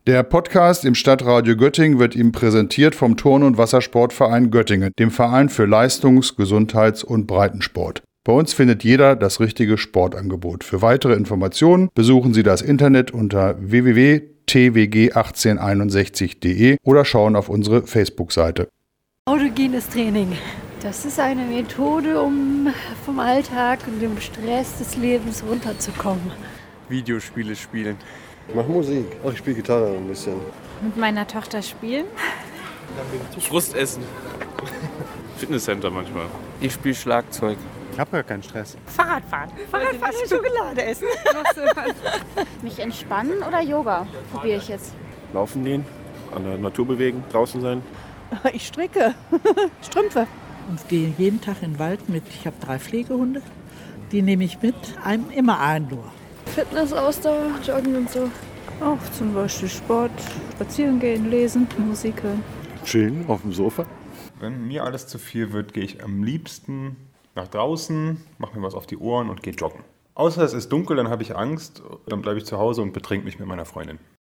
Der Podcast im Stadtradio Göttingen wird Ihnen präsentiert vom Turn- und Wassersportverein Göttingen, dem Verein für Leistungs-, Gesundheits- und Breitensport. Bei uns findet jeder das richtige Sportangebot. Für weitere Informationen besuchen Sie das Internet unter www.twg1861.de oder schauen auf unsere Facebook-Seite. Autogenes Training. Das ist eine Methode, um vom Alltag und dem Stress des Lebens runterzukommen. Videospiele spielen. Ich mache Musik. Auch ich spiele Gitarre ein bisschen. Mit meiner Tochter spielen. Frust essen. Fitnesscenter manchmal. Ich spiele Schlagzeug. Ich habe gar keinen Stress. Fahrradfahren und Schokolade essen. Mich entspannen oder Yoga? Probiere ich jetzt. Laufen gehen, an der Natur bewegen, draußen sein. Ich stricke Strümpfe. Und gehe jeden Tag in den Wald mit. Ich habe 3 Pflegehunde. Die nehme ich mit, immer ein nur. Fitness, Ausdauer, Joggen und so. Auch zum Beispiel Sport, spazieren gehen, lesen, Musik hören. Chillen auf dem Sofa. Wenn mir alles zu viel wird, gehe ich am liebsten nach draußen, mache mir was auf die Ohren und gehe joggen. Außer es ist dunkel, dann habe ich Angst, dann bleibe ich zu Hause und betrink mich mit meiner Freundin.